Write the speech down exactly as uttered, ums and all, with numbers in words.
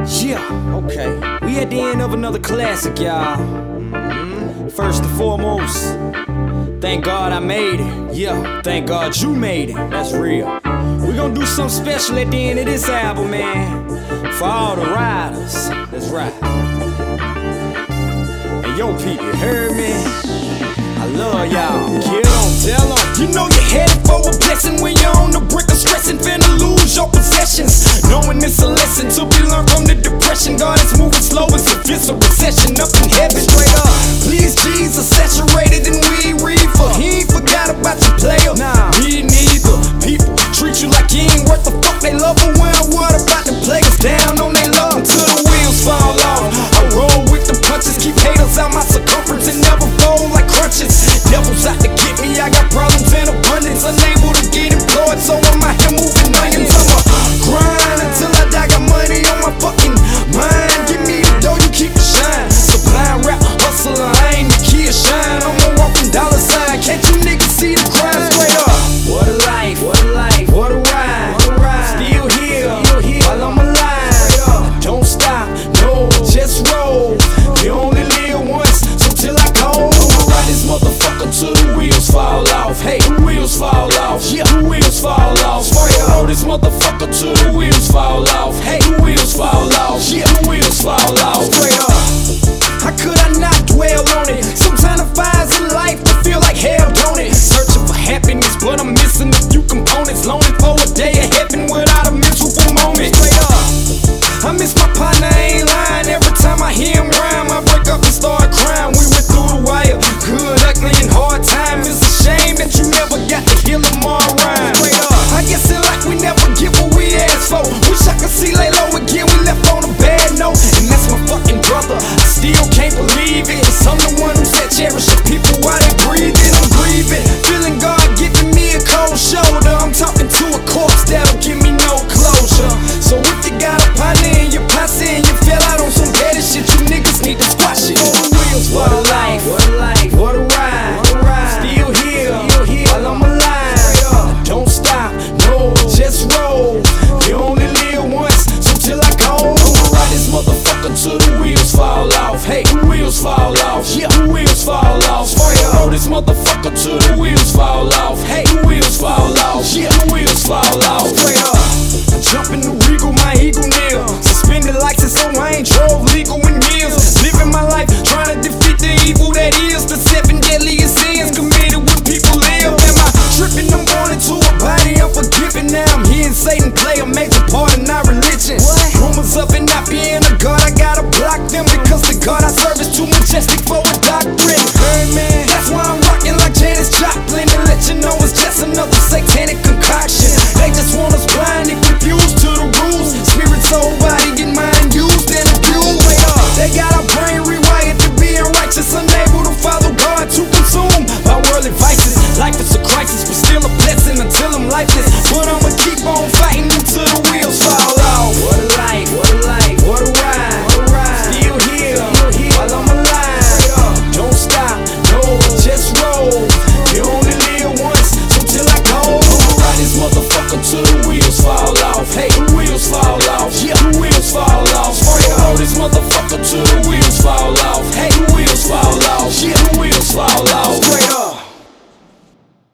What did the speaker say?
Yeah, okay. We at the end of another classic, y'all. Mm-hmm. First and foremost, thank God I made it. Yeah, thank God you made it. That's real. We gonna do something special at the end of this album, man. For all the riders. That's right. And yo, people, you heard me? I love y'all. Get on, tell them. You know you're headed for a blessing when you're on the brink of stressing, finna lose your possessions. Knowing it's a lesson to be learned from the depression. God is moving slow as if it's a recession. Up in heaven, straight up. Please, Jesus, saturated in weed reefer. He ain't forgot about you, player. Nah, me neither. People treat you like you ain't worth the fuck they love. But when I what about the players down on they love till the wheels fall off. I roll with the punches, keep haters out my circumference and never fold like crunches. Devils out to get me, I got problems in abundance. Unable to get employed, so I'm out here moving millions. I'ma grind until I die, got money on my fucking mind. Give me the dough, you keep the shine. Supplying rap, hustler, I ain't the kid shine. I'm a walking dollar sign, can't you niggas see the crime straight up? What a life, what a life, what a ride, what a ride. Still here, still here while I'm alive. Don't stop, no, just roll. You only live once, so till I go. Ride this motherfucker till the wheels fall off. Hey, the wheels fall off. Yeah, the wheels fall off. Roll this motherfucker till the wheels fall off. Hey, the wheels fall off. Yeah, the wheels fall off. Straight up. How could I not dwell on it? Sometimes the fires in life that feel like hell, don't it? Searching for happiness, but I'm missing a few components. Longing for a day of heaven without a miserable moment. Straight up. I miss my partner, I ain't lying. Every time I hear him rhyme, I break up and start crying. We went through the wire, good, ugly, and hard time. It's a shame that you never got to hear them all rhyme. I guess in life we never get what we asked for. Wish I could see lay low again, we left on a bad note. And that's my fucking brother, I still can't believe it. Cause I'm the one who said cherish the people while they breathing. I'm grieving, feeling God giving me a cold shoulder. I'm talking to a corpse that'll give me no closure. So if you got a partner in your posse and you fell out on some petty shit, you niggas need to squash it. On the wheels, what a life, what a life, what a ride, what a ride. Still here, still here while I'm alive. Don't stop, no, just roll. You only live once, so till I go. Ride this motherfucker till the wheels fall off. Hey, the wheels fall off. Yeah, the wheels fall off. Roll this motherfucker till the wheels fall off. Hey, the wheels fall off. Yeah, the wheels fall off. Straight up. I jump in the Regal, my eagle nail. Suspended license, so I ain't drove legal in years. Living my life, trying to defeat the evil that is the seven deadliest sins committed when people live. Am I tripping? I'm born into a body unforgiving. Now I'm hearing Satan play a major part in our religion. What? Rumors of it not being a God, I gotta block them because the God I serve is too majestic for a doctrine. Hey man, that's why I'm rocking like Janis Joplin to let you know it's just another satanic concoction. They just want us blind and confused to the rules. Spirit, soul, body, and mind used and abused. They got our brain rewired to being righteous, unable to follow God, to consume by worldly vices. Life is a crisis, but still a blessing until I'm lifeless. But I'ma keep on fighting until the wheels fall off. What a life, what a life, what a ride, what a ride. Still here, still here while I'm alive. Don't stop, no, just roll. You only live once, so till I go. Ride this motherfucker till the wheels